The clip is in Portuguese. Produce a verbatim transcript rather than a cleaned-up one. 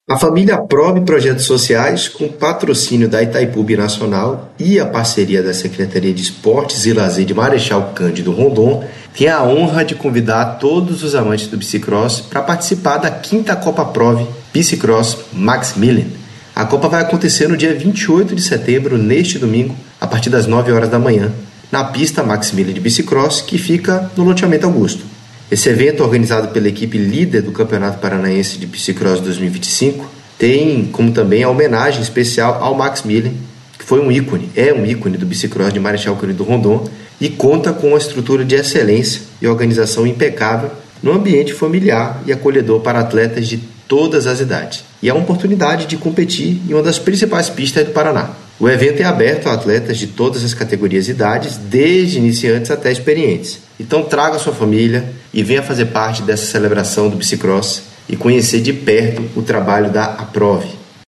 A família Aprove Projetos Sociais, com patrocínio da Itaipu Binacional e a parceria da Secretaria de Esportes e Lazer de Marechal Cândido Rondon, tem a honra de convidar todos os amantes do bicicross para participar da quinta Copa Aprove Bicicross Maximilian. A Copa vai acontecer no dia vinte e oito de setembro, neste domingo, a partir das nove horas da manhã, na pista Maximilian de Bicicross, que fica no loteamento Augusto. Esse evento, organizado pela equipe líder do Campeonato Paranaense de Bicicross dois mil e vinte e cinco, tem como também a homenagem especial ao Maximilian, que foi um ícone, é um ícone do bicicross de Marechal Cândido Rondon e conta com uma estrutura de excelência e organização impecável no ambiente familiar e acolhedor para atletas de todas as idades. E é uma oportunidade de competir em uma das principais pistas do Paraná. O evento é aberto a atletas de todas as categorias e idades, desde iniciantes até experientes. Então traga sua família e venha fazer parte dessa celebração do bicicross e conhecer de perto o trabalho da Aprove.